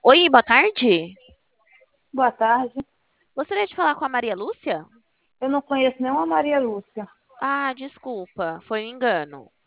Oi, boa tarde. Boa tarde. Gostaria de falar com a Maria Lúcia? Eu não conheço nenhuma Maria Lúcia. Ah, desculpa, foi um engano.